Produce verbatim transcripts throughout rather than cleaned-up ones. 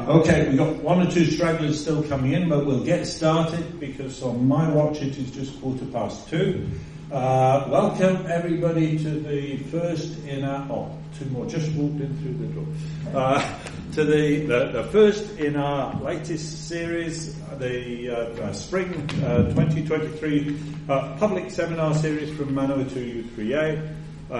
okay, we've got one or two stragglers still coming in, but we'll get started because on my watch it is just quarter past two. Uh, welcome everybody to the first in our, oh, two more, just walked in through the door. Uh, to the, the, the first in our latest series, the uh, uh, Spring uh, twenty twenty-three uh, public seminar series from Manawatu U three A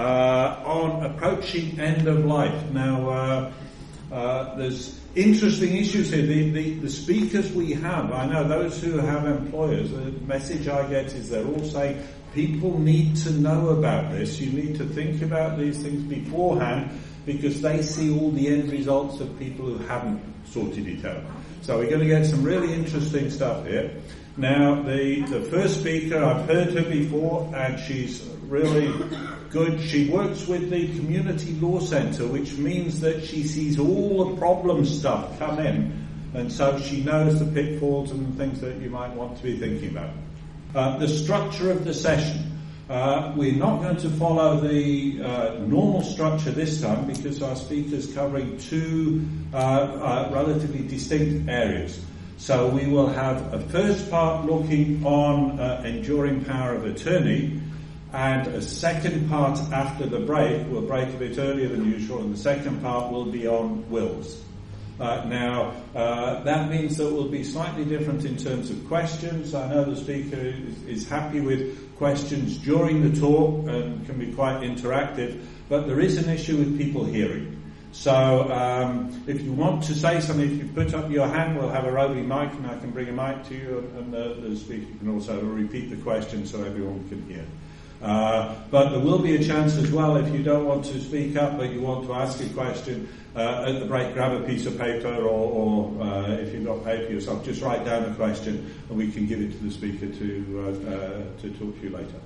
uh, on approaching end of life. Now, uh, uh, there's interesting issues here. The, the, the speakers we have, I know those who have employers, the message I get is they're all saying, people need to know about this. You need to think about these things beforehand because they see all the end results of people who haven't sorted it out. So we're going to get some really interesting stuff here. Now, the, the first speaker, I've heard her before, and she's really good. She works with the Community Law Centre, which means that she sees all the problem stuff come in, and so she knows the pitfalls and things that you might want to be thinking about. Uh, the structure of the session. Uh, we're not going to follow the uh, normal structure this time because our speaker's covering two uh, uh, relatively distinct areas. So we will have a first part looking on uh, enduring power of attorney, and a second part after the break. We'll break a bit earlier than usual, and the second part will be on wills. Uh, now, uh, that means that we'll be slightly different in terms of questions. I know the speaker is, is happy with questions during the talk and can be quite interactive, but there is an issue with people hearing. So um, if you want to say something, if you put up your hand, we'll have a roving mic and I can bring a mic to you, and the, the speaker can also repeat the question so everyone can hear. Uh, but there will be a chance as well if you don't want to speak up but you want to ask a question uh, at the break, grab a piece of paper or, or uh, if you've got paper yourself, just write down a question and we can give it to the speaker to uh, uh, to talk to you later.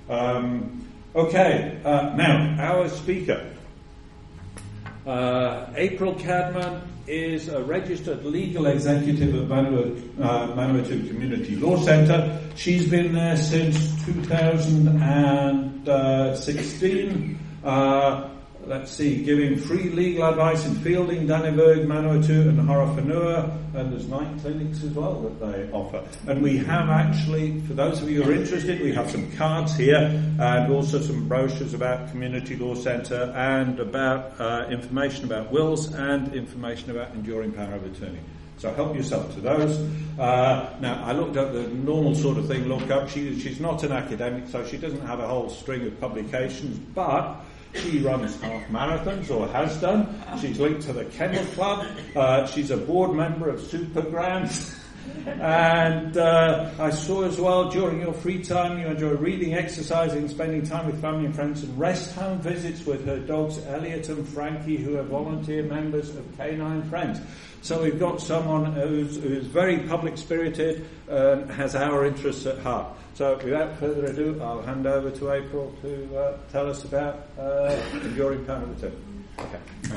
Um, okay, uh, now our speaker, uh, April Cadman, is a registered legal executive at Manawatu, uh, Manawatu Community Law Centre. She's been there since two thousand sixteen. Uh, let's see, giving free legal advice in Fielding, Danneberg, Manawatu and Horowhenua, and there's nine clinics as well that they offer. And we have actually, for those of you who are interested, we have some cards here and also some brochures about Community Law Centre and about uh, information about wills and information about enduring power of attorney. So help yourself to those. Uh, now, I looked up the normal sort of thing, look up. She, she's not an academic, so she doesn't have a whole string of publications, but she runs half marathons, or has done. She's linked to the Kennel Club. Uh, she's a board member of Super Grants. And uh, I saw as well, during your free time, you enjoy reading, exercising, spending time with family and friends, and rest home visits with her dogs, Elliot and Frankie, who are volunteer members of Canine Friends. So we've got someone who's, who's very public-spirited and has our interests at heart. So without further ado, I'll hand over to April to uh, tell us about uh, enduring power of attorney. Okay.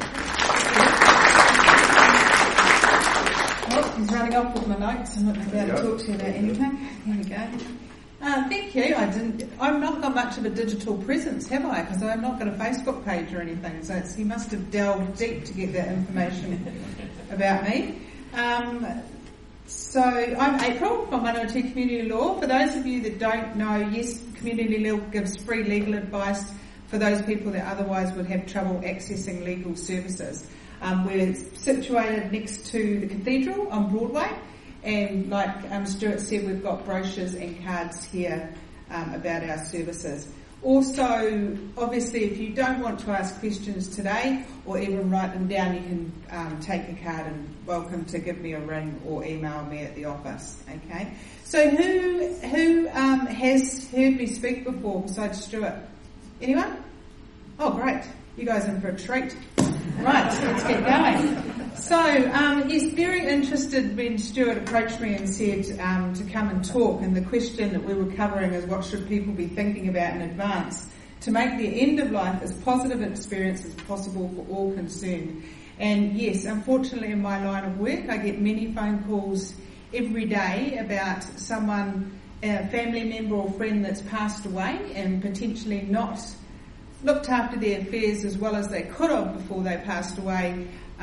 Well, he's running off with my notes. I'm not going to be able to talk to you about anything. Here we go. Uh, thank you. I didn't. I've not got much of a digital presence, have I? Because I've not got a Facebook page or anything. So it's, he must have delved deep to get that information about me. Um, so I'm April from Manawatu Community Law. For those of you that don't know, yes, Community Law gives free legal advice for those people that otherwise would have trouble accessing legal services. Um, we're situated next to the Cathedral on Broadway, and like um, Stuart said, we've got brochures and cards here um, about our services. Also, obviously, if you don't want to ask questions today or even write them down, you can um, take the card and welcome to give me a ring or email me at the office. Okay. So, who who um, has heard me speak before besides Stuart? Anyone? Oh, great! You guys are in for a treat. Right, so let's get going. So, um, he's very interested when Stuart approached me and said um, to come and talk, and the question that we were covering is what should people be thinking about in advance to make their end of life as positive an experience as possible for all concerned. And yes, unfortunately in my line of work I get many phone calls every day about someone, a family member or friend that's passed away and potentially not looked after their affairs as well as they could have before they passed away,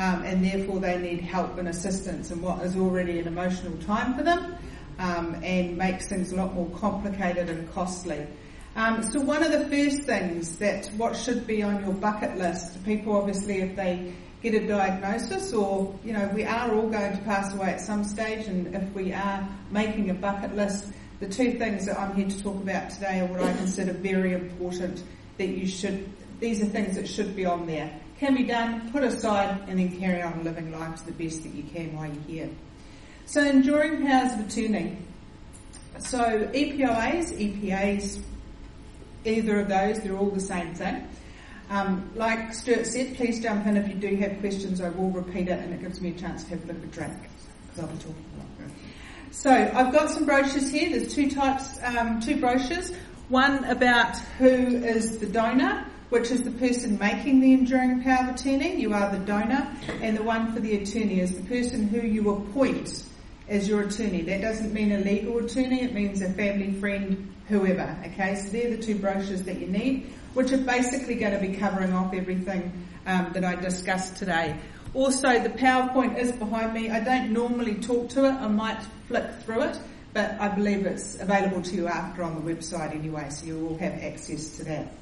um, and therefore they need help and assistance in what is already an emotional time for them, um, and makes things a lot more complicated and costly. Um, so one of the first things that what should be on your bucket list, people obviously if they get a diagnosis, or, you know, we are all going to pass away at some stage, and if we are making a bucket list, the two things that I'm here to talk about today are what I consider very important, that you should, these are things that should be on there. Can be done, put aside, and then carry on living life to the best that you can while you're here. So enduring powers of attorney. So E P O As, E P As, either of those, they're all the same thing. Um, like Stuart said, please jump in if you do have questions. I will repeat it, and it gives me a chance to have a bit of a drink, because I'll be talking a lot. So I've got some brochures here. There's two types, um, two brochures. One about who is the donor, which is the person making the enduring power of attorney. You are the donor. And the one for the attorney is the person who you appoint as your attorney. That doesn't mean a legal attorney. It means a family friend, whoever. Okay, so they're the two brochures that you need, which are basically going to be covering off everything um, that I discussed today. Also, the PowerPoint is behind me. I don't normally talk to it. I might flick through it, but I believe it's available to you after on the website anyway, so you will have access to that.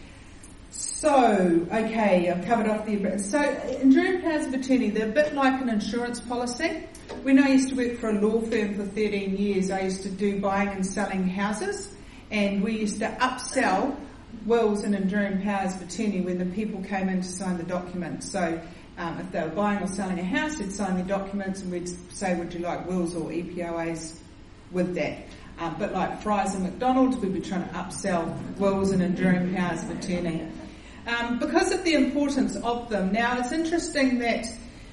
So, okay, I've covered off the... So, enduring powers of attorney, they're a bit like an insurance policy. When I used to work for a law firm for thirteen years, I used to do buying and selling houses, and we used to upsell wills and enduring powers of attorney when the people came in to sign the documents. So um, if they were buying or selling a house, they'd sign the documents and we'd say, would you like wills or E P O As with that? Um, but like Fry's and McDonald's, we'd be trying to upsell wills and enduring powers of attorney. Um, because of the importance of them. Now, it's interesting that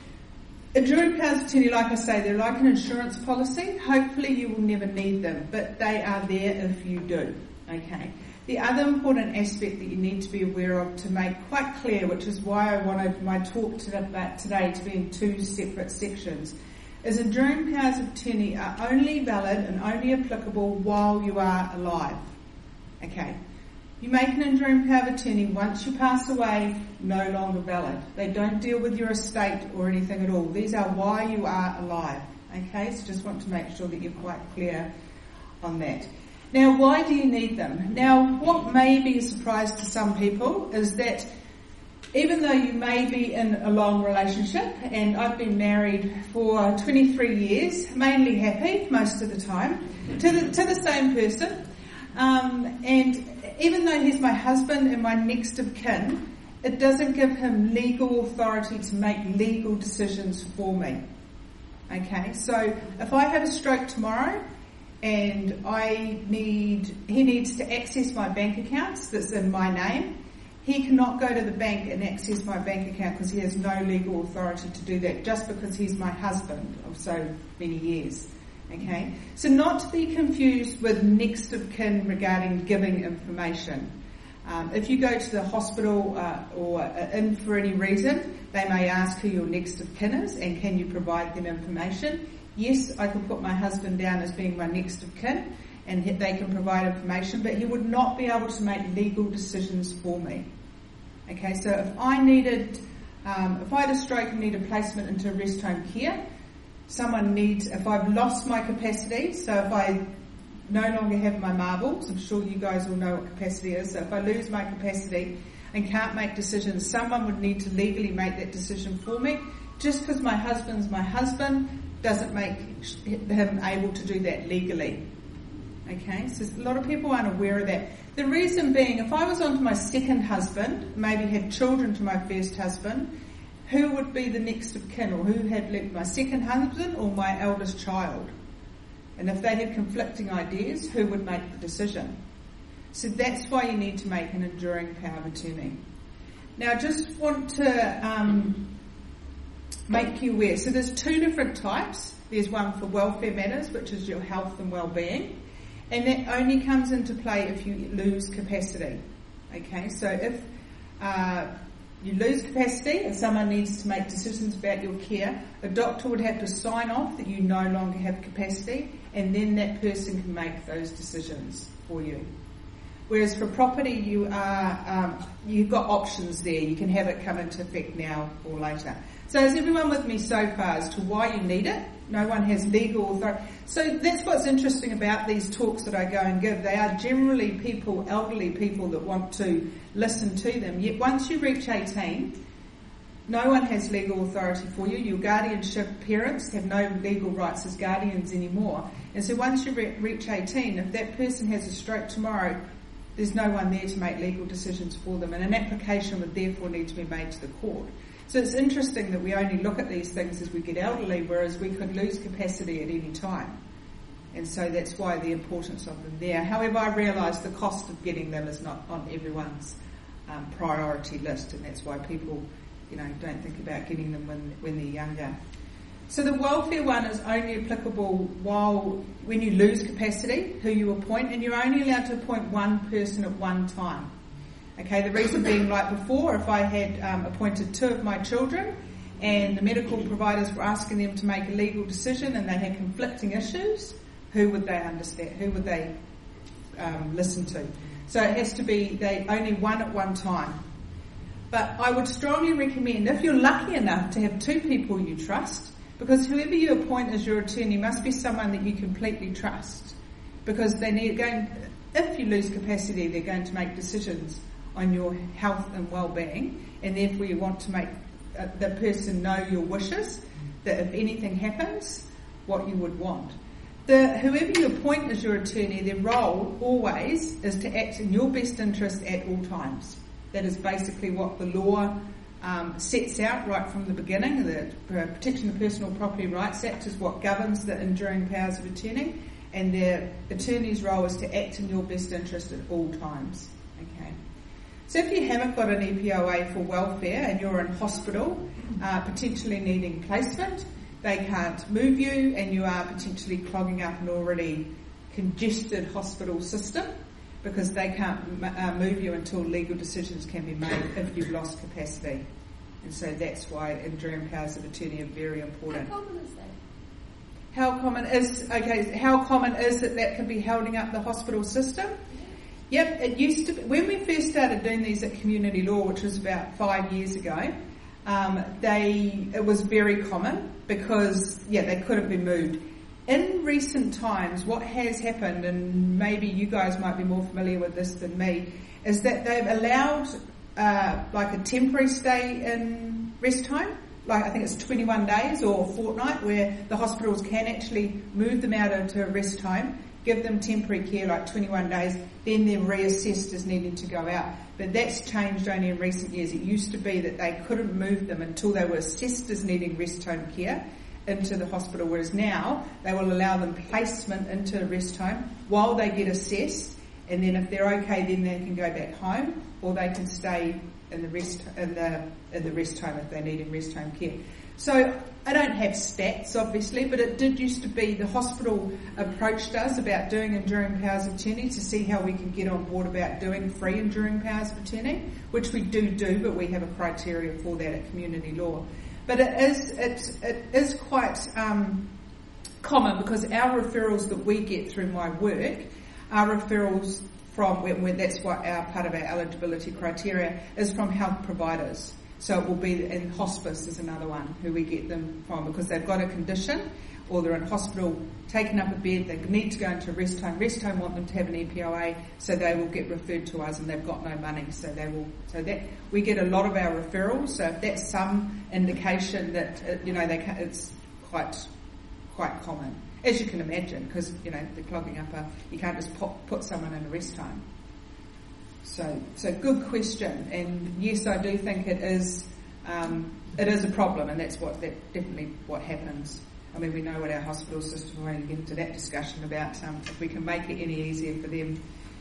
enduring powers of attorney, like I say, they're like an insurance policy. Hopefully you will never need them, but they are there if you do. Okay. The other important aspect that you need to be aware of to make quite clear, which is why I wanted my talk today to be in two separate sections, is enduring powers of attorney are only valid and only applicable while you are alive. Okay. You make an enduring power of attorney once you pass away, no longer valid. They don't deal with your estate or anything at all. These are while you are alive. Okay, so just want to make sure that you're quite clear on that. Now, why do you need them? Now, what may be a surprise to some people is that even though you may be in a long relationship, and I've been married for twenty-three years, mainly happy most of the time, to the, to the same person, um, and even though he's my husband and my next of kin, it doesn't give him legal authority to make legal decisions for me. Okay, so if I have a stroke tomorrow, and I need, he needs to access my bank accounts that's in my name, he cannot go to the bank and access my bank account because he has no legal authority to do that just because he's my husband of so many years. Okay? So not to be confused with next of kin regarding giving information. Um, if you go to the hospital uh, or uh, in for any reason, they may ask who your next of kin is and can you provide them information. Yes, I can put my husband down as being my next of kin and they can provide information, but he would not be able to make legal decisions for me. Okay, so if I needed, um, if I had a stroke and need a placement into rest home care, someone needs, if I've lost my capacity, so if I no longer have my marbles, I'm sure you guys all know what capacity is, so if I lose my capacity and can't make decisions, someone would need to legally make that decision for me. Just because my husband's my husband doesn't make him able to do that legally. Okay, so a lot of people aren't aware of that. The reason being, if I was on to my second husband, maybe had children to my first husband, who would be the next of kin, or who had left my second husband or my eldest child? And if they had conflicting ideas, who would make the decision? So that's why you need to make an enduring power of attorney. Now I just want to um, make you aware. So there's two different types. There's one for welfare matters, which is your health and well-being. And that only comes into play if you lose capacity. Okay, so if uh, you lose capacity and someone needs to make decisions about your care, a doctor would have to sign off that you no longer have capacity, and then that person can make those decisions for you. Whereas for property, you are um, you've got options there. You can have it come into effect now or later. So is everyone with me so far as to why you need it? No one has legal authority. So that's what's interesting about these talks that I go and give. They are generally people, elderly people that want to listen to them. Yet once you reach eighteen, no one has legal authority for you. Your guardianship parents have no legal rights as guardians anymore. And so once you re- reach eighteen, if that person has a stroke tomorrow, there's no one there to make legal decisions for them. And an application would therefore need to be made to the court. So it's interesting that we only look at these things as we get elderly, whereas we could lose capacity at any time. And so that's why the importance of them there. However, I realise the cost of getting them is not on everyone's um, priority list, and that's why people, you know, don't think about getting them when when they're younger. So the welfare one is only applicable while when you lose capacity, who you appoint, and you're only allowed to appoint one person at one time. Okay, the reason being, like before, if I had um, appointed two of my children and the medical providers were asking them to make a legal decision and they had conflicting issues, who would they understand? Who would they um, listen to? So it has to be they only one at one time. But I would strongly recommend, if you're lucky enough to have two people you trust, because whoever you appoint as your attorney must be someone that you completely trust, because they need going. If you lose capacity, they're going to make decisions on your health and well-being, and therefore you want to make uh, the person know your wishes, that if anything happens, what you would want. The whoever you appoint as your attorney, their role always is to act in your best interest at all times. That is basically what the law um, sets out right from the beginning. The Protection of Personal Property Rights Act is what governs the enduring powers of attorney, and their attorney's role is to act in your best interest at all times. Okay. So if you haven't got an E P O A for welfare and you're in hospital, uh, potentially needing placement, they can't move you and you are potentially clogging up an already congested hospital system, because they can't uh, move you until legal decisions can be made if you've lost capacity. And so that's why enduring powers of attorney are very important. How common is that? How common is, okay, how common is it that can be holding up the hospital system? Yep, it used to be, when we first started doing these at Community Law, which was about five years ago, um, they it was very common because, yeah, they couldn't be moved. In recent times, what has happened, and maybe you guys might be more familiar with this than me, is that they've allowed uh, like a temporary stay in rest home. Like I think it's twenty-one days or a fortnight, where the hospitals can actually move them out into a rest home, give them temporary care like twenty-one days, then they're reassessed as needing to go out. But that's changed only in recent years. It used to be that they couldn't move them until they were assessed as needing rest home care into the hospital, whereas now they will allow them placement into a rest home while they get assessed, and then if they're okay, then they can go back home, or they can stay in the rest in the in the rest home if they need in rest home care. So I don't have stats, obviously, but it did used to be the hospital approached us about doing enduring powers of attorney to see how we could get on board about doing free enduring powers of attorney, which we do do, but we have a criteria for that at Community Law. But it is it, it is quite um, common, because our referrals that we get through my work are referrals from, where, where that's what our part of our eligibility criteria is, from health providers. So it will be in hospice is another one who we get them from, because they've got a condition or they're in hospital, taking up a bed, they need to go into a rest home. Rest home want them to have an E P O A, so they will get referred to us, and they've got no money, so they will. So that we get a lot of our referrals. So if that's some indication that uh, you know they can, it's quite quite common, as you can imagine, because you know they're clogging up a. You can't just put, put someone in a rest home. So, so good question, and yes, I do think it is. Um, it is a problem, and that's what that definitely what happens. I mean, we know what our hospital system. We're going to get into that discussion about um, if we can make it any easier for them,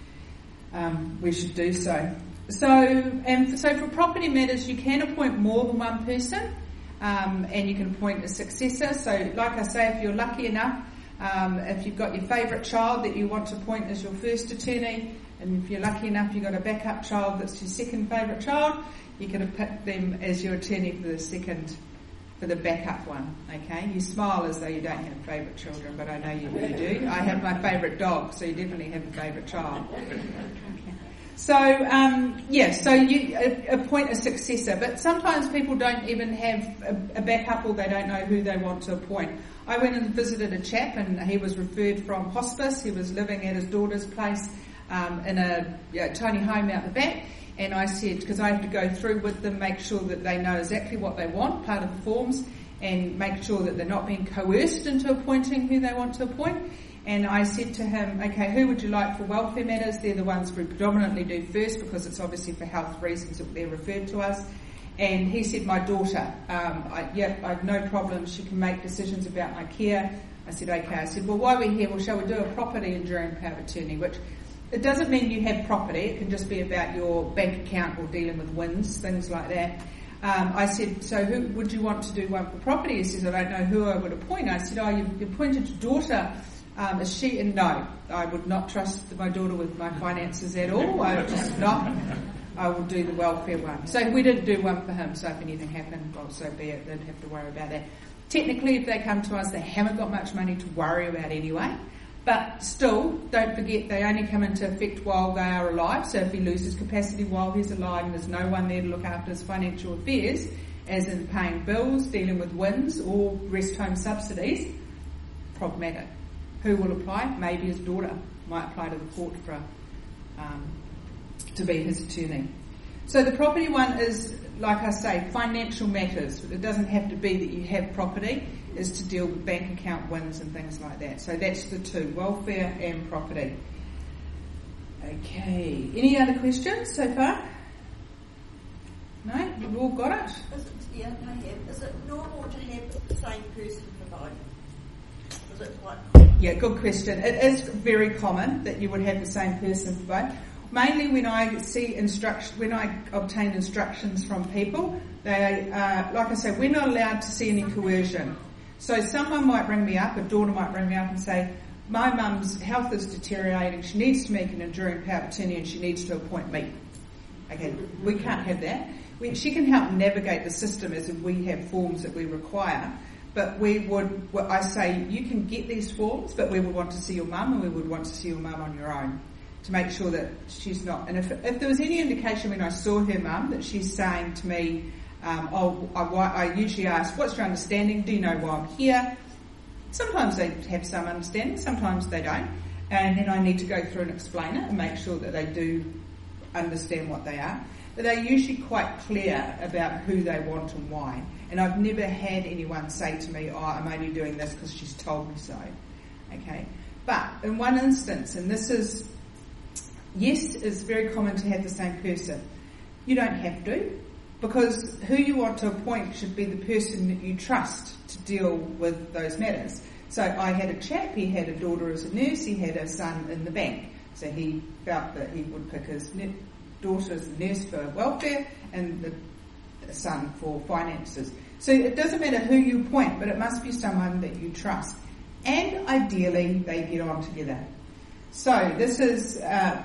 um, we should do so. So, and so for property matters, you can appoint more than one person, um, and you can appoint a successor. So, like I say, if you're lucky enough, um, if you've got your favourite child that you want to appoint as your first attorney, and if you're lucky enough you've got a backup child that's your second favourite child, you can pick them as your attorney for the second, for the backup one, okay? You smile as though you don't have favourite children, but I know you, you do. I have my favourite dog, so you definitely have a favourite child. Okay. So, um, yeah, so you appoint a successor, but sometimes people don't even have a, a backup or they don't know who they want to appoint. I went and visited a chap and he was referred from hospice. He was living at his daughter's place um, in a yeah, tiny home out the back. And I said, because I have to go through with them, make sure that they know exactly what they want, part of the forms, and make sure that they're not being coerced into appointing who they want to appoint. And I said to him, okay, who would you like for welfare matters? They're the ones we predominantly do first because it's obviously for health reasons that they're referred to us. And he said, my daughter. Um, I, yep, I have no problem. She can make decisions about my care. I said, okay. I said, well, while we're here, well, shall we do a property enduring power of attorney? Which it doesn't mean you have property. It can just be about your bank account or dealing with winds, things like that. Um, I said, so who would you want to do one for property? He says, I don't know who I would appoint. I said, oh, you've appointed your daughter. Um, is she? And no, I would not trust my daughter with my finances at all. I would just not. I will do the welfare one. So we didn't do one for him. So if anything happened, well, so be it. They didn't have to worry about that. Technically, if they come to us, they haven't got much money to worry about anyway. But still, don't forget they only come into effect while they are alive. So if he loses capacity while he's alive and there's no one there to look after his financial affairs, as in paying bills, dealing with wins or rest home subsidies, problematic. Who will apply? Maybe his daughter might apply to the court for um, to be his attorney. So the property one is, like I say, financial matters. It doesn't have to be that you have property. Is to deal with bank account wins and things like that. So that's the two, welfare and property. Okay. Any other questions so far? No? You've all got it? Is it yeah, I have. Is it normal to have the same person for both? Is it quite common? Yeah, good question. It is very common that you would have the same person for both. Mainly when I see instruction, when I obtain instructions from people, they, uh, like I say, we're not allowed to see any coercion. So someone might ring me up, a daughter might ring me up and say, my mum's health is deteriorating, she needs to make an enduring power of attorney and she needs to appoint me. Okay, we can't have that. We, she can help navigate the system as if we have forms that we require, but we would, well, I say, you can get these forms, but we would want to see your mum and we would want to see your mum on your own to make sure that she's not. And if, if there was any indication when I saw her mum that she's saying to me, Um, I'll, I, I usually ask, what's your understanding? Do you know why I'm here? Sometimes they have some understanding, sometimes they don't. And then I need to go through and explain it and make sure that they do understand what they are. But they're usually quite clear about who they want and why. And I've never had anyone say to me, oh, I'm only doing this because she's told me so. Okay. But in one instance, and this is, yes, it's very common to have the same person. You don't have to. Because who you want to appoint should be the person that you trust to deal with those matters. So I had a chap, he had a daughter as a nurse, he had a son in the bank. So he felt that he would pick his daughter as a nurse for welfare and the son for finances. So it doesn't matter who you appoint, but it must be someone that you trust. And ideally, they get on together. So this is a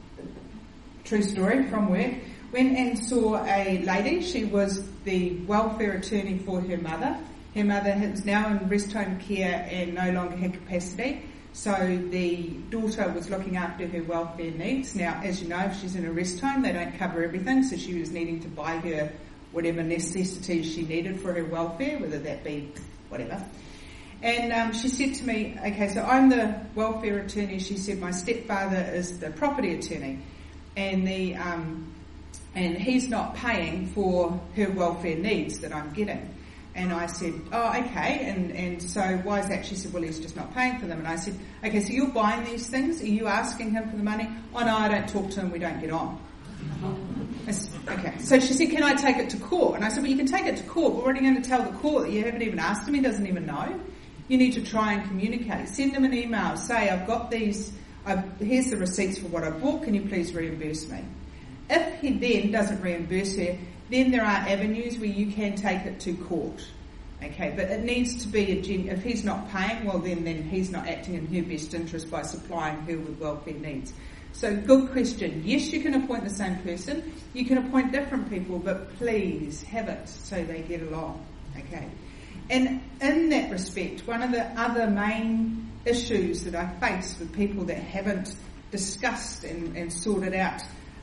true story from work. Went and saw a lady. She was the welfare attorney for her mother. Her mother is now in rest home care and no longer had capacity. So the daughter was looking after her welfare needs. Now, as you know, if she's in a rest home, they don't cover everything. So she was needing to buy her whatever necessities she needed for her welfare, whether that be whatever. And um, she said to me, okay, so I'm the welfare attorney. She said, my stepfather is the property attorney. And the... Um, and he's not paying for her welfare needs that I'm getting. And I said, oh, okay, and, and so why is that? She said, well, he's just not paying for them. And I said, okay, so you're buying these things? Are you asking him for the money? Oh, no, I don't talk to him, we don't get on. I said, okay, so she said, can I take it to court? And I said, well, you can take it to court, but we're already going to tell the court that you haven't even asked him, he doesn't even know. You need to try and communicate. Send him an email, say, I've got these, I've, here's the receipts for what I bought, can you please reimburse me? If he then doesn't reimburse her, then there are avenues where you can take it to court. Okay, but it needs to be a gen- if he's not paying, well then, then he's not acting in her best interest by supplying her with welfare needs. So good question. Yes, you can appoint the same person. You can appoint different people, but please have it so they get along. Okay. And in that respect, one of the other main issues that I face with people that haven't discussed and, and sorted out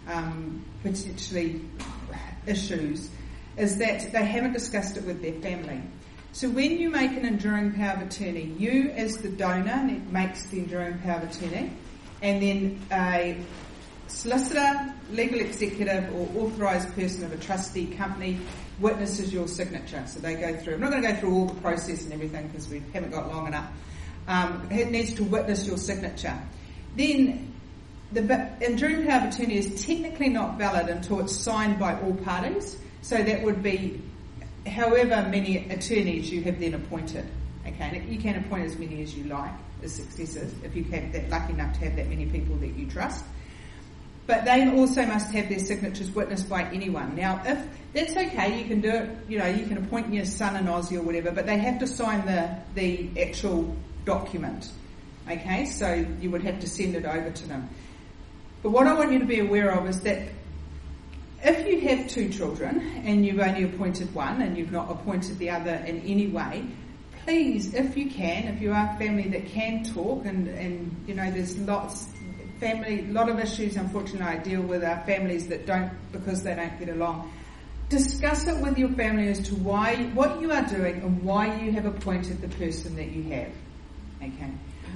um, potentially issues is that they haven't discussed it with their family. So when you make an enduring power of attorney, you as the donor makes the enduring power of attorney, and then a solicitor, legal executive or authorised person of a trustee company witnesses your signature. So they go through, I'm not going to go through all the process and everything because we haven't got long enough. Um, it needs to witness your signature. Then the enduring power of attorney is technically not valid until it's signed by all parties. So that would be however many attorneys you have then appointed. Okay, you can appoint as many as you like as successors if you have that lucky enough to have that many people that you trust. But they also must have their signatures witnessed by anyone. Now, if that's okay, you can do it, you know, you can appoint your son in Aussie or whatever, but they have to sign the, the actual document. Okay, so you would have to send it over to them. But what I want you to be aware of is that if you have two children and you've only appointed one and you've not appointed the other in any way, please, if you can, if you are a family that can talk, and, and you know, there's lots... Family, a lot of issues, unfortunately, I deal with are families that don't, because they don't get along. Discuss it with your family as to why, what you are doing and why you have appointed the person that you have. Okay.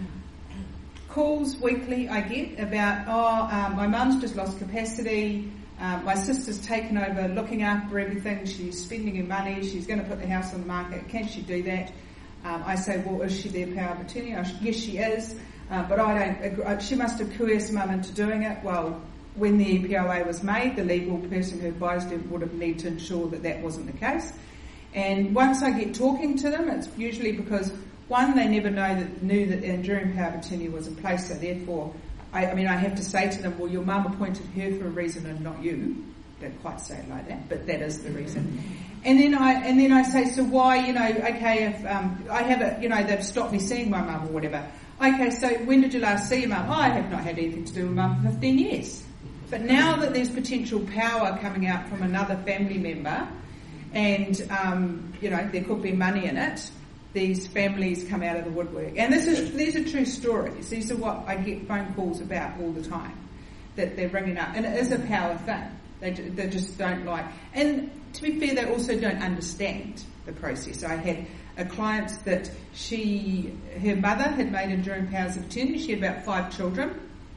Calls weekly I get about, oh, um, my mum's just lost capacity, um, my sister's taken over looking after everything, she's spending her money, she's going to put the house on the market, can she do that? Um, I say, well, is she their power of attorney? I, yes, she is. Uh, but I don't agree. She must have coerced mum into doing it. Well, when the E P O A was made, the legal person who advised her would have needed to ensure that that wasn't the case. And once I get talking to them, it's usually because, one, they never know that, knew that the enduring power of attorney was in place, so therefore, I, I mean, I have to say to them, well, your mum appointed her for a reason and not you. Don't quite say it like that, but that is the reason. And then I and then I say, so why, you know, okay, if um, I have a, you know, they've stopped me seeing my mum or whatever. Okay, so when did you last see your mum? Oh, I have not had anything to do with mum for fifteen years. But now that there's potential power coming out from another family member, and, um, you know, there could be money in it, these families come out of the woodwork. And this is these are true stories. These are what I get phone calls about all the time, that they're ringing up. And it is a power thing. They, they just don't like... And to be fair, they also don't understand the process. I had a client that she, her mother had made enduring powers of attorney. She had about five children,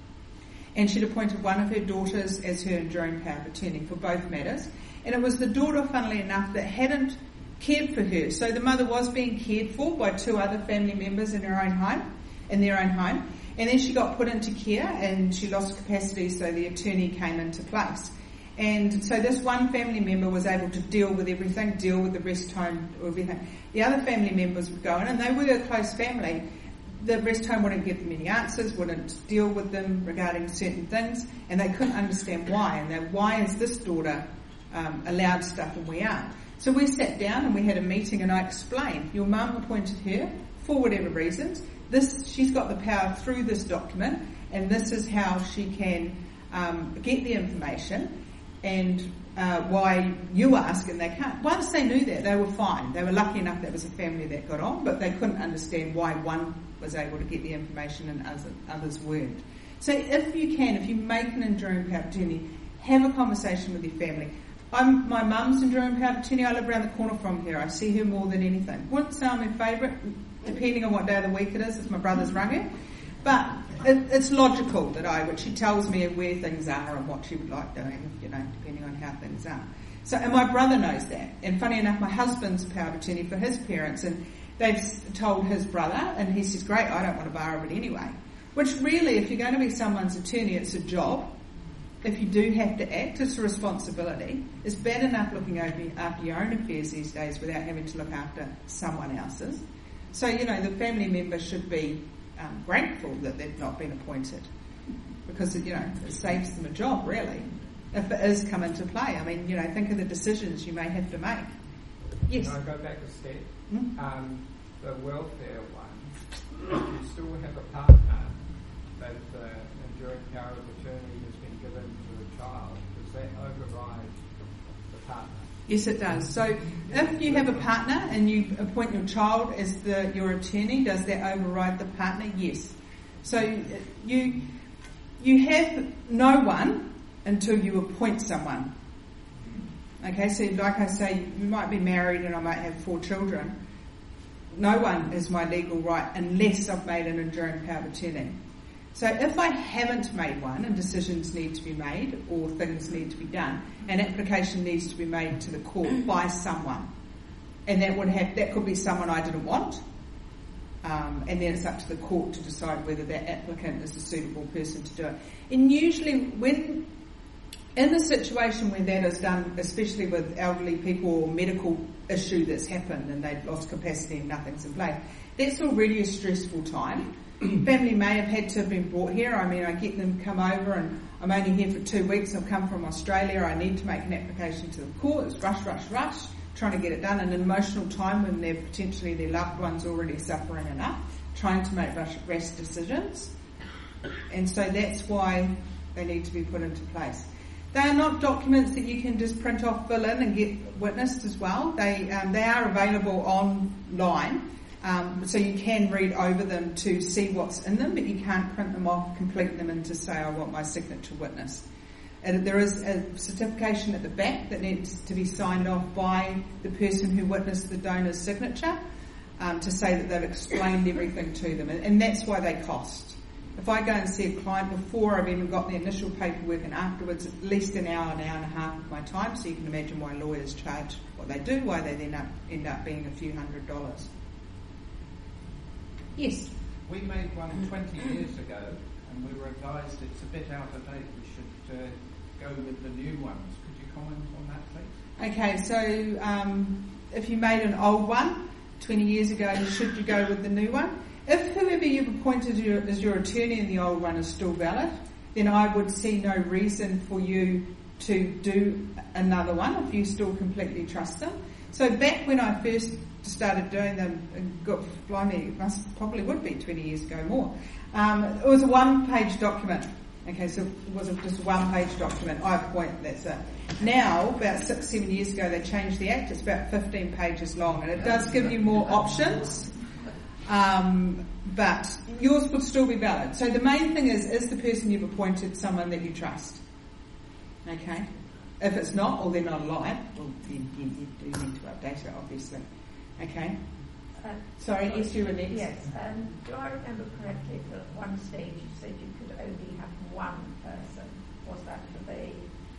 and she'd appointed one of her daughters as her enduring power of attorney for both matters. And it was the daughter, funnily enough, that hadn't cared for her. So the mother was being cared for by two other family members in her own home, in their own home. And then she got put into care, and she lost capacity, so the attorney came into place. And so this one family member was able to deal with everything, deal with the rest home, everything. The other family members would go in, and they were a close family. The rest home wouldn't give them any answers, wouldn't deal with them regarding certain things, and they couldn't understand why. And then, why is this daughter um, allowed stuff and we aren't? So we sat down and we had a meeting, and I explained, your mum appointed her for whatever reasons. This, she's got the power through this document, and this is how she can um, get the information. And uh, why you ask and they can't. Once they knew that, they were fine. They were lucky enough that was a family that got on, but they couldn't understand why one was able to get the information and others weren't. So if you can, if you make an enduring power of attorney, have a conversation with your family. I'm, my mum's enduring power of attorney, I live around the corner from her. I see her more than anything. Wouldn't say I'm her favourite, depending on what day of the week it is, if my brother's rung her. But it, it's logical that I would. She tells me where things are and what she would like doing, you know, depending on how things are. So, and my brother knows that. And funny enough, my husband's power of attorney for his parents, and they've told his brother, and he says, great, I don't want to borrow it anyway. Which really, if you're going to be someone's attorney, it's a job. If you do have to act, it's a responsibility. It's bad enough looking over after your own affairs these days without having to look after someone else's. So, you know, the family member should be Um, grateful that they've not been appointed, because you know it saves them a job really if it is come into play. I mean, you know, think of the decisions you may have to make. Yes. Can I go back a step? Mm-hmm. Um, the welfare one, if you still have a partner, but the enduring power of attorney has been given to a child, does that override the partner? Yes, it does. So if you have a partner and you appoint your child as the your attorney, does that override the partner? Yes. So you you have no one until you appoint someone. Okay, so like I say, you might be married and I might have four children. No one is my legal right unless I've made an enduring power of attorney. So if I haven't made one and decisions need to be made or things need to be done, an application needs to be made to the court by someone. And that would have that could be someone I didn't want. Um, and then it's up to the court to decide whether that applicant is a suitable person to do it. And usually when in the situation where that is done, especially with elderly people or medical issue that's happened and they've lost capacity and nothing's in place, that's already a stressful time. Family may have had to have been brought here. I mean, I get them come over and I'm only here for two weeks. I've come from Australia. I need to make an application to the court. It's rush, rush, rush, trying to get it done. And an emotional time when they're potentially their loved one's already suffering enough, trying to make rash, rash decisions. And so that's why they need to be put into place. They are not documents that you can just print off, fill in and get witnessed as well. They um, they are available online. Um, so you can read over them to see what's in them, but you can't print them off, complete them, and to say, I want my signature witness. And there is a certification at the back that needs to be signed off by the person who witnessed the donor's signature um, to say that they've explained everything to them. And, and that's why they cost. If I go and see a client before I've even got the initial paperwork and afterwards, at least an hour, an hour and a half of my time, so you can imagine why lawyers charge what they do, why they then up, end up being a few hundred dollars. Yes. We made one twenty years ago, and we were advised it's a bit out of date. We should uh, go with the new ones. Could you comment on that, please? Okay, so um, if you made an old one twenty years ago, should you go with the new one? If whoever you've appointed your, as your attorney in the old one is still valid, then I would see no reason for you to do another one if you still completely trust them. So back when I first started doing them, and got blimey, it must probably would be twenty years ago more. Um, it was a one-page document. Okay, so it wasn't just a one-page document. I appoint, that's it. Now, about six, seven years ago, they changed the Act. It's about fifteen pages long, and it does give you more options. Um, but yours would still be valid. So the main thing is, is the person you've appointed someone that you trust? Okay. If it's not, or they're not alive, well, you, you, you do need to update it, obviously. Okay. Uh, Sorry, yes, you were next. Yes. Um, do I remember correctly that at one stage you said you could only have one person? Was that for the...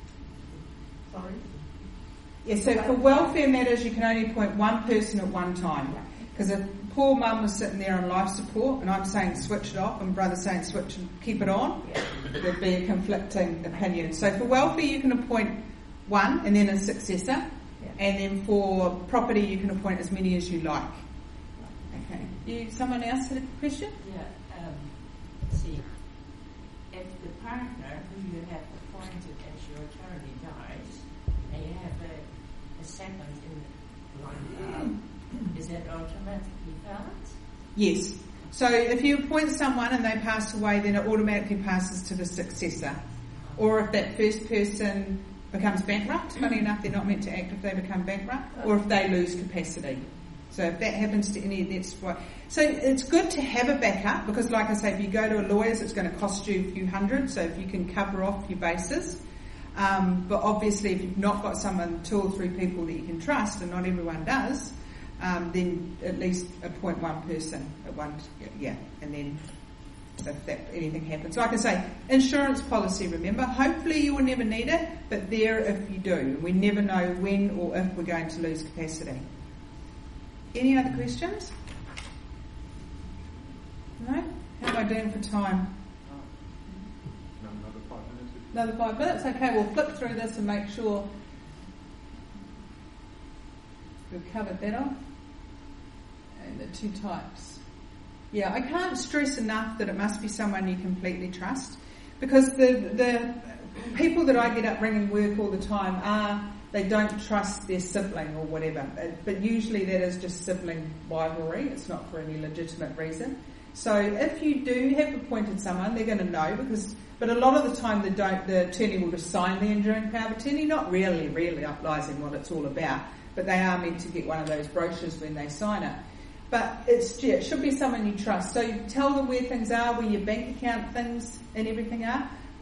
Sorry? Yeah, so for welfare matters, you can only appoint one person at one time. Because if poor mum was sitting there on life support and I'm saying switch it off and brother's saying switch and keep it on, yeah, there'd be a conflicting opinion. So for welfare you can appoint one and then a successor, yeah, and then for property you can appoint as many as you like. Okay. You, someone else had a question? Yeah. Um, see, if the partner who you have appointed as your attorney dies, and you have a, a second in line, is that automatically valid? Yes. So if you appoint someone and they pass away, then it automatically passes to the successor. Or if that first person becomes bankrupt, funny enough, they're not meant to act if they become bankrupt, or if they lose capacity. So if that happens to any, that's why. So it's good to have a backup because, like I say, if you go to a lawyer's, it's going to cost you a few hundred. So if you can cover off your bases. Um, but obviously, if you've not got someone, two or three people that you can trust, and not everyone does, Um, then at least appoint one person at one, yeah, and then if that, anything happens. Like I say, insurance policy, remember, hopefully you will never need it, but there if you do. We never know when or if we're going to lose capacity. Any other questions? No? How am I doing for time? Another five minutes. Another five minutes? Okay, we'll flip through this and make sure we've covered that off. And the two types. Yeah, I can't stress enough that it must be someone you completely trust, because the the people that I get up ringing work all the time are, they don't trust their sibling or whatever, but usually that is just sibling rivalry. It's not for any legitimate reason. So if you do have appointed someone, they're going to know, because but a lot of the time the, don't, the attorney will just sign the enduring power of attorney, not really realising what it's all about, but they are meant to get one of those brochures when they sign it. But it's, yeah, it should be someone you trust. So you tell them where things are, where your bank account things and everything are.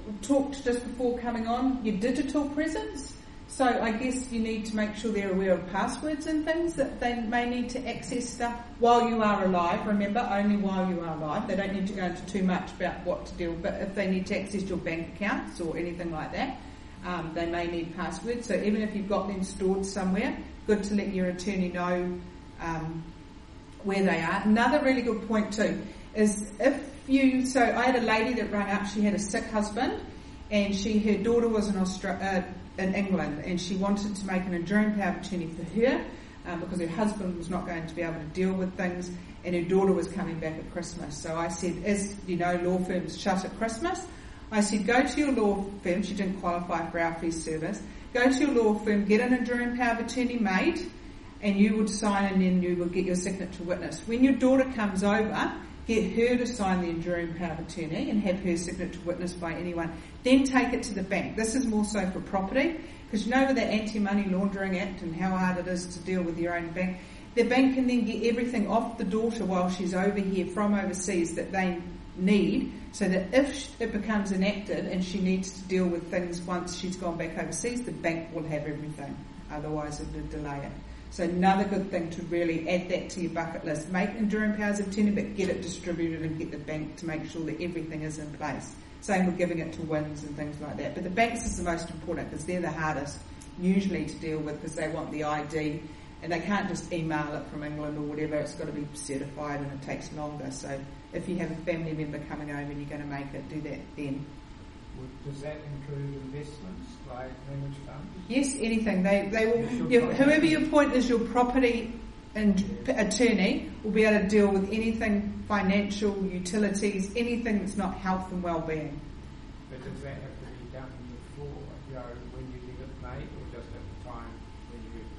talked just before coming on, your digital presence. So I guess you need to make sure they're aware of passwords and things, that they may need to access stuff while you are alive. Remember, only while you are alive. They don't need to go into too much about what to do, but if they need to access your bank accounts or anything like that, um, they may need passwords. So even if you've got them stored somewhere, good to let your attorney know um, where they are. Another really good point too is if you, so I had a lady that rang up, she had a sick husband, and she, her daughter was in Australia, uh, in England, and she wanted to make an enduring power of attorney for her um, because her husband was not going to be able to deal with things, and her daughter was coming back at Christmas. So I said, as you know, law firms shut at Christmas. I said, go to your law firm. She didn't qualify for our fee service. Go to your law firm, get an enduring power of attorney made, and you would sign, and then you would get your signature witness. When your daughter comes over, get her to sign the enduring power of attorney and have her signature witnessed by anyone. Then take it to the bank. This is more so for property, because you know with the Anti-Money Laundering Act and how hard it is to deal with your own bank, the bank can then get everything off the daughter while she's over here from overseas that they need, so that if it becomes enacted and she needs to deal with things once she's gone back overseas, the bank will have everything. Otherwise it would delay it. So another good thing to really add that to your bucket list. Make enduring powers of attorney, but get it distributed and get the bank to make sure that everything is in place. Same with giving it to WINS and things like that. But the banks is the most important because they're the hardest usually to deal with because they want the I D and they can't just email it from England or whatever. It's got to be certified and it takes longer. So if you have a family member coming over and you're going to make it, do that then. Does that include investments like managed funds? Yes, anything. They they will. You, whoever you appoint as your property and attorney will be able to deal with anything financial, utilities, anything that's not health and well-being. But does that have to be done before, you know, when you get it made, or just at the time when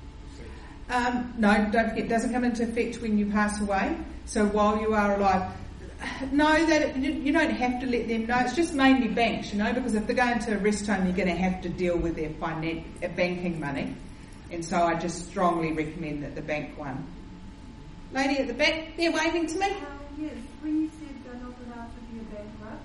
you get deceased? Um, no, don't forget. It doesn't come into effect when you pass away. So while you are alive. No, that you don't have to let them know. It's just mainly banks, you know, because if they're going to a rest home, you're going to have to deal with their finan- uh, banking money. And so I just strongly recommend that the bank one. Lady at the back, they're waving to me. Um, yes, when you said they're not allowed to be a bankrupt,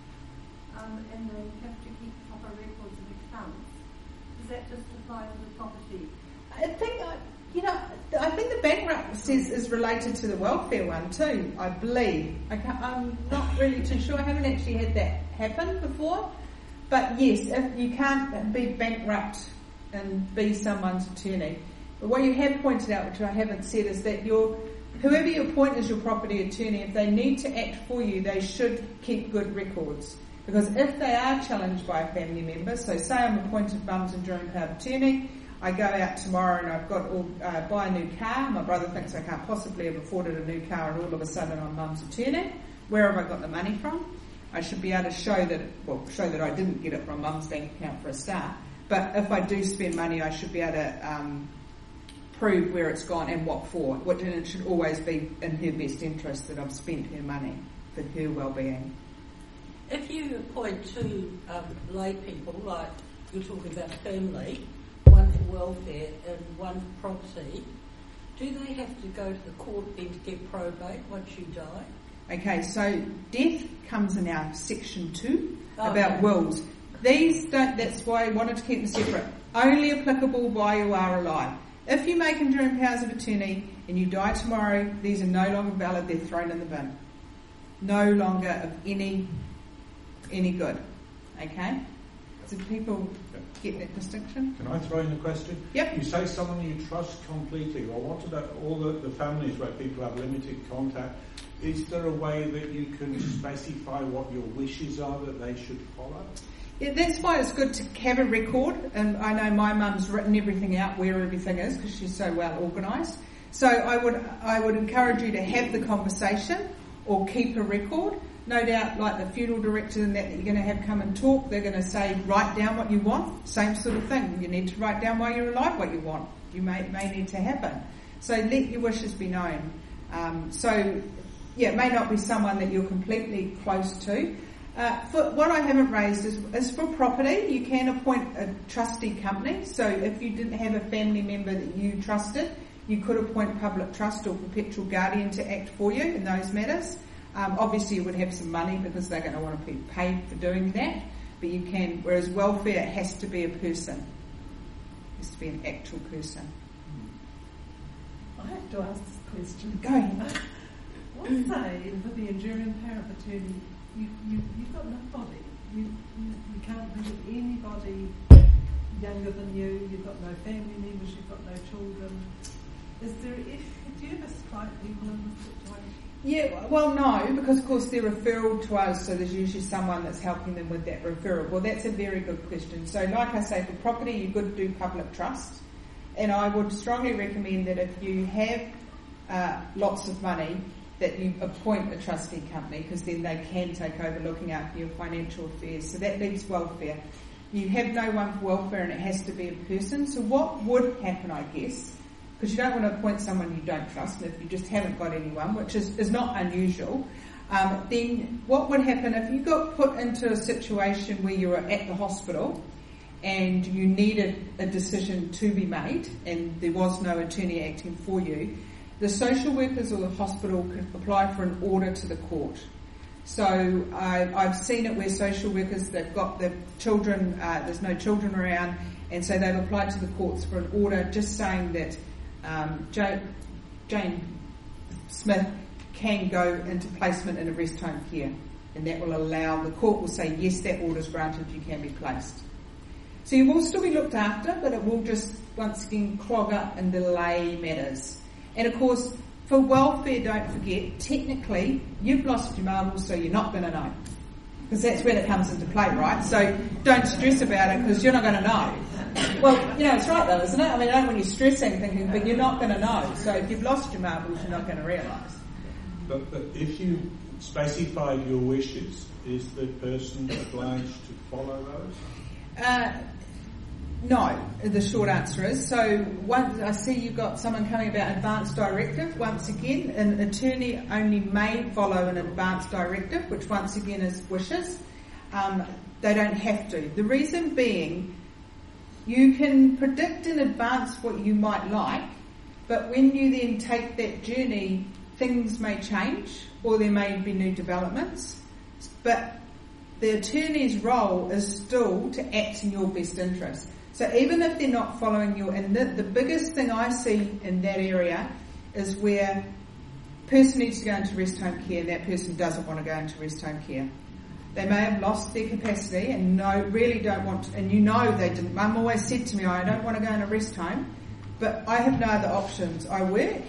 um, and they have to keep proper records of accounts, does that just apply to the property? I think, I, you know, I think the bankrupt says is related to the welfare one too, I believe. I can't, I'm not really too sure. I haven't actually had that happen before. But yes, if you can't be bankrupt and be someone's attorney. But what you have pointed out, which I haven't said, is that your whoever you appoint as your property attorney, if they need to act for you, they should keep good records. Because if they are challenged by a family member, so say I'm appointed mum's enduring power of attorney, I go out tomorrow and I've got all, uh, buy a new car. My brother thinks I can't possibly have afforded a new car, and all of a sudden I'm mum's attorney. Where have I got the money from? I should be able to show that, well, show that I didn't get it from mum's bank account for a start. But if I do spend money, I should be able to um, prove where it's gone and what for. Which, and it should always be in her best interest that I've spent her money for her well-being. If you appoint two um, lay people, like you're talking about family, one for welfare and one for property, do they have to go to the court then to get probate once you die? Okay, so death comes in our section two Oh, about okay. wills. These don't, that's why I wanted to keep them separate. Only applicable while you are alive. If you make enduring powers of attorney and you die tomorrow, these are no longer valid, they're thrown in the bin. No longer of any any good. Okay? So people get that distinction? Can I throw in a question? Yep. You say someone you trust completely, or what about all the, the families where people have limited contact? Is there a way that you can specify what your wishes are that they should follow? Yeah, that's why it's good to have a record, and I know my mum's written everything out where everything is because she's so well organised. So I would I would encourage you to have the conversation or keep a record. No doubt, like the funeral director and that, that you're going to have come and talk, they're going to say, write down what you want. Same sort of thing. You need to write down while you're alive what you want. You may may need to happen. So let your wishes be known. Um, so, yeah, it may not be someone that you're completely close to. Uh, for, what I haven't raised is, is for property, you can appoint a trustee company. So if you didn't have a family member that you trusted, you could appoint public trust or perpetual guardian to act for you in those matters. Um, obviously you would have some money because they're going to want to be paid for doing that. but you can, whereas welfare it has to be a person. It has to be an actual person. I have to ask this question. Go ahead. Let's say for the enduring power of attorney, you, you, you've got nobody. You, you, you can't visit anybody younger than you, you've got no family members, you've got no children. Is there, if, do you ever strike people in this situation? Yeah, well, no, because of course they're referral to us, so there's usually someone that's helping them with that referral. Well, that's a very good question. So, like I say, for property, you've got to do public trust, and I would strongly recommend that if you have uh, lots of money, that you appoint a trustee company, because then they can take over looking after your financial affairs. So that leaves welfare. You have no one for welfare, and it has to be a person. So what would happen, I guess, because you don't want to appoint someone you don't trust, and if you just haven't got anyone, which is, is not unusual, um, then what would happen if you got put into a situation where you were at the hospital and you needed a decision to be made and there was no attorney acting for you, the social workers or the hospital could apply for an order to the court. So I, I've seen it where social workers, they've got the children, uh, there's no children around, and so they've applied to the courts for an order just saying that um, jo- Jane Smith can go into placement in a rest home care, and that will allow, the court will say, yes, that order is granted, you can be placed. So you will still be looked after, but it will just, once again, clog up and delay matters. And of course, for welfare, don't forget, technically, you've lost your marbles, so you're not going to know. Because that's when it comes into play, right? So don't stress about it, because you're not going to know. Well, you know, it's right though, isn't it? I mean, I don't want you stressing, thinking, but you're not going to know. So if you've lost your marbles, you're not going to realise. But, but if you specified your wishes, is the person obliged to follow those? Uh, no, the short answer is. So one, I see you've got someone coming about advance directive. Once again, an attorney only may follow an advance directive, which once again is wishes. Um, they don't have to. The reason being, you can predict in advance what you might like, but when you then take that journey, things may change or there may be new developments. But the attorney's role is still to act in your best interest. So even if they're not following you, and the, the biggest thing I see in that area is where a person needs to go into rest home care and that person doesn't want to go into rest home care. They may have lost their capacity and no, really don't want to, and you know they didn't. Mum always said to me, I don't want to go in a rest home, but I have no other options. I work.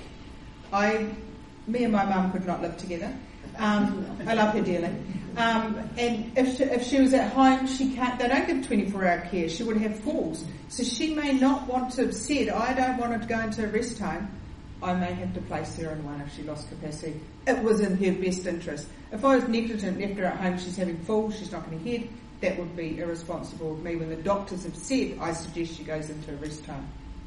I, me and my mum could not live together. Um, I love her dearly. Um, and if she, if she was at home, she can't. They don't give twenty-four hour care. She would have falls. So she may not want to have said, I don't want to go into a rest home. I may have to place her in one if she lost capacity. It was in her best interest. If I was negligent, left her at home, she's having falls, she's not going to head, that would be irresponsible of me when the doctors have said, I suggest she goes into a rest home.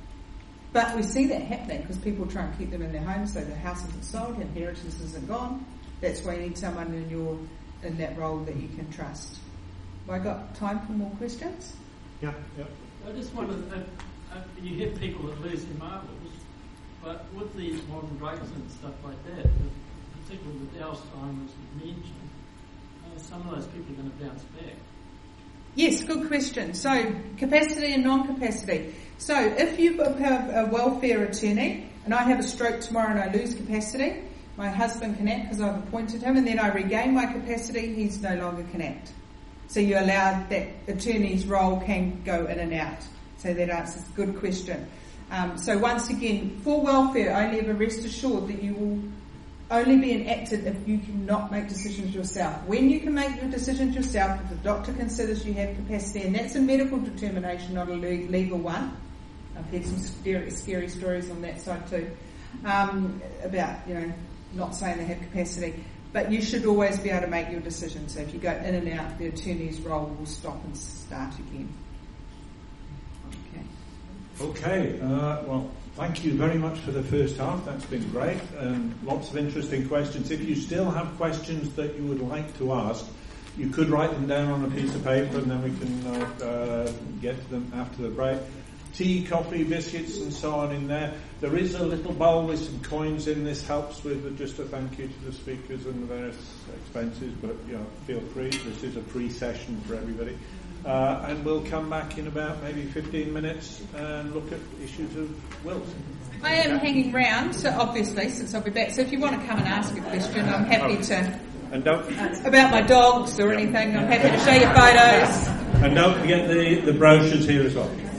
But we see that happening because people try and keep them in their homes so the house isn't sold, inheritance isn't gone. That's why you need someone in your in that role that you can trust. Have I got time for more questions? Yeah, yeah. I just wondered, uh, uh, you have people that lose their marbles, but with these modern drugs and stuff like that, particularly with Alzheimer's and dementia, uh, some of those people are going to bounce back. Yes, good question. So, capacity and non-capacity. So, if you have a welfare attorney, and I have a stroke tomorrow and I lose capacity, my husband can act because I've appointed him, and then I regain my capacity, he's no longer can act. So you allow that attorney's role can go in and out. So that answers a good question. Um, so once again, for welfare, only ever rest assured that you will only be enacted if you cannot make decisions yourself. When you can make your decisions yourself, if the doctor considers you have capacity, and that's a medical determination, not a legal one. I've heard some scary, scary stories on that side too, um, about, you know, not saying they have capacity. But you should always be able to make your decisions. So if you go in and out, the attorney's role will stop and start again. Okay. Okay, uh, well, thank you very much for the first half. That's been great. Um, lots of interesting questions. If you still have questions that you would like to ask, you could write them down on a piece of paper and then we can uh, uh, get to them after the break. tea, coffee, biscuits and so on in there. There is a little bowl with some coins in. This helps with just a thank you to the speakers and the various expenses, but you know, feel free. This is a free session for everybody. Uh, and we'll come back in about maybe fifteen minutes and look at issues of wills. I am hanging round, so obviously, since I'll be back. So if you want to come and ask a question, I'm happy to. And don't about my dogs or anything, I'm happy to show you photos. And don't forget the, the brochures here as well.